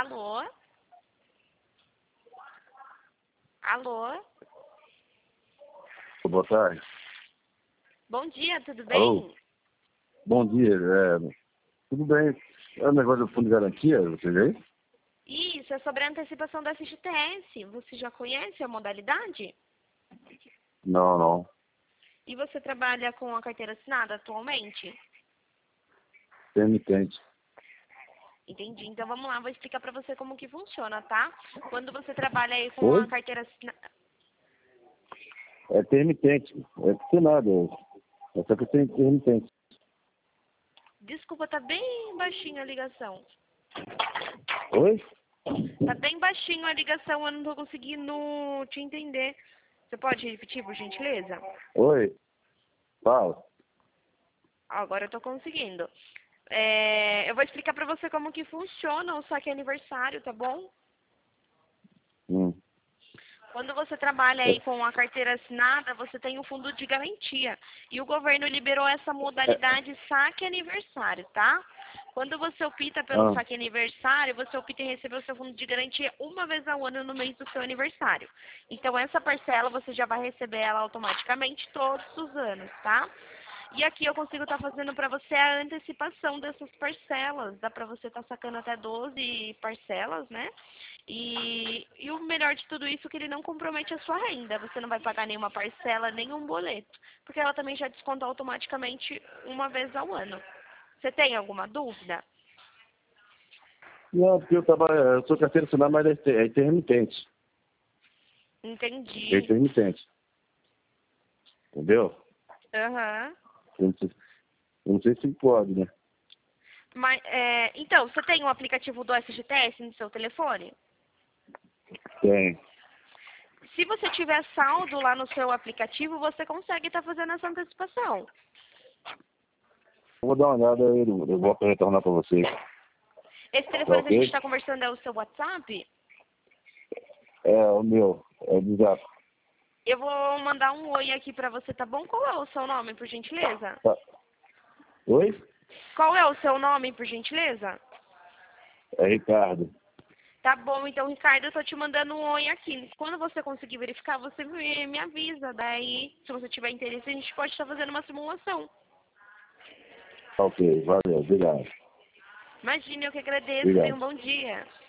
Alô? Alô? Boa tarde. Bom dia, tudo Alô? bem? Bom dia. Tudo bem? É um negócio do fundo de garantia, você vê? Isso, é sobre a antecipação da FGTS. Você já conhece a modalidade? Não, não. E você trabalha com a carteira assinada atualmente? Remitente. Entendi. Então vamos lá, vou explicar para você como que funciona, tá? Quando você trabalha aí com a Oi? carteira assinada... É remitente. É assinado. É só que tem remitente. Desculpa, tá bem baixinho a ligação. Oi? Tá bem baixinho a ligação, eu não tô conseguindo te entender. Você pode repetir, por gentileza? Oi? Fala. Agora eu tô conseguindo. Eu vou explicar pra você como que funciona o saque aniversário, tá bom? Hum. Quando você trabalha aí com a carteira assinada, você tem o fundo de garantia. E o governo liberou essa modalidade saque aniversário, tá? Quando você opta pelo Ah, saque aniversário, você opta em receber o seu fundo de garantia uma vez ao ano no mês do seu aniversário. Então essa parcela você já vai receber ela automaticamente todos os anos, tá? E aqui eu consigo estar fazendo para você a antecipação dessas parcelas. Dá para você estar sacando até 12 parcelas, né? E o melhor de tudo isso é que ele não compromete a sua renda. Você não vai pagar nenhuma parcela, nenhum boleto. Porque ela também já desconta automaticamente uma vez ao ano. Você tem alguma dúvida? não, porque eu sou carteira assinada, mas é intermitente. É Entendi. intermitente. Entendeu? Aham. Eu não sei se pode, né? Mas, então, você tem um aplicativo do FGTS no seu telefone? Tem. Se você tiver saldo lá no seu aplicativo, você consegue estar fazendo essa antecipação. Eu vou dar uma olhada, eu vou retornar para vocês. Esse Tá telefone que a gente ok? está conversando é o seu WhatsApp? É o meu. É o exato. Eu vou mandar um oi aqui pra você, tá bom? Qual é o seu nome, por gentileza? Tá. Oi? Qual é o seu nome, por gentileza? É Ricardo. Tá bom, então, Ricardo, eu tô te mandando um oi aqui. Quando você conseguir verificar, você me avisa. Daí, se você tiver interesse, a gente pode estar fazendo uma simulação. Tá ok, valeu, obrigado. Imagine, eu que agradeço. Tenha Obrigado. um bom dia.